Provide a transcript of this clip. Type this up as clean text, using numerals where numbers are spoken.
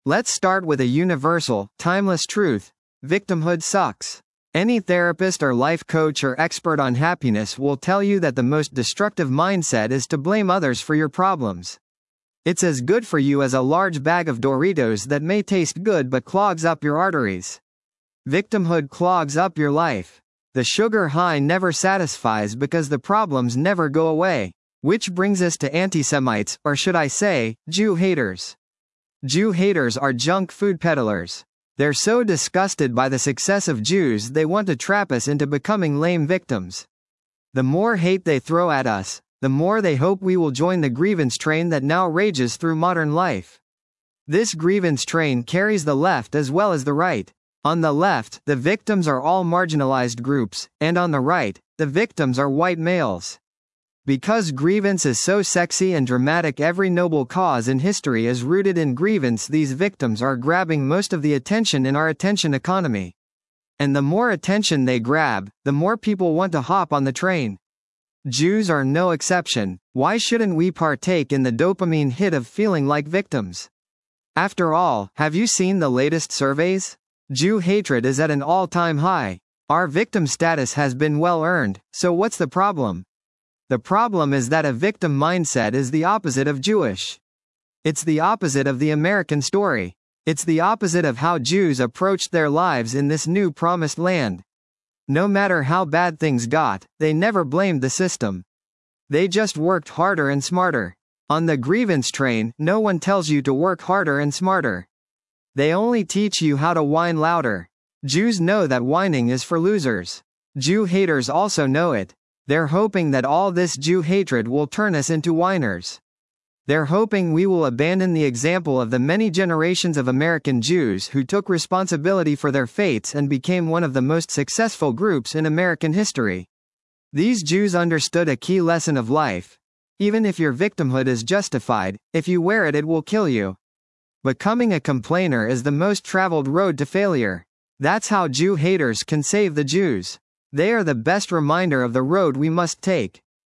Let's start with a universal, timeless truth. Victimhood sucks. Any therapist or life coach or expert on happiness will tell you that the most destructive mindset is to blame others for your problems. It's as good for you as a large bag of Doritos that may taste good but clogs up your arteries. Victimhood clogs up your life. The sugar high never satisfies because the problems never go away. Which brings us to anti-Semites, or should I say, Jew haters. Jew haters are junk food peddlers. They're so disgusted by the success of Jews they want to trap us into becoming lame victims. The more hate they throw at us, the more they hope we will join the grievance train that now rages through modern life. This grievance train carries the left as well as the right. On the left, the victims are all marginalized groups, and on the right, the victims are white males. Because grievance is so sexy and dramatic, every noble cause in history is rooted in grievance. These victims are grabbing most of the attention in our attention economy. And the more attention they grab, the more people want to hop on the train. Jews are no exception. Why shouldn't we partake in the dopamine hit of feeling like victims? After all, have you seen the latest surveys? Jew hatred is at an all-time high. Our victim status has been well earned, so what's the problem? The problem is that a victim mindset is the opposite of Jewish. It's the opposite of the American story. It's the opposite of how Jews approached their lives in this new promised land. No matter how bad things got, they never blamed the system. They just worked harder and smarter. On the grievance train, no one tells you to work harder and smarter. They only teach you how to whine louder. Jews know that whining is for losers. Jew haters also know it. They're hoping that all this Jew hatred will turn us into whiners. They're hoping we will abandon the example of the many generations of American Jews who took responsibility for their fates and became one of the most successful groups in American history. These Jews understood a key lesson of life. Even if your victimhood is justified, if you wear it, it will kill you. Becoming a complainer is the most traveled road to failure. That's how Jew haters can save the Jews. They are the best reminder of the road we must take.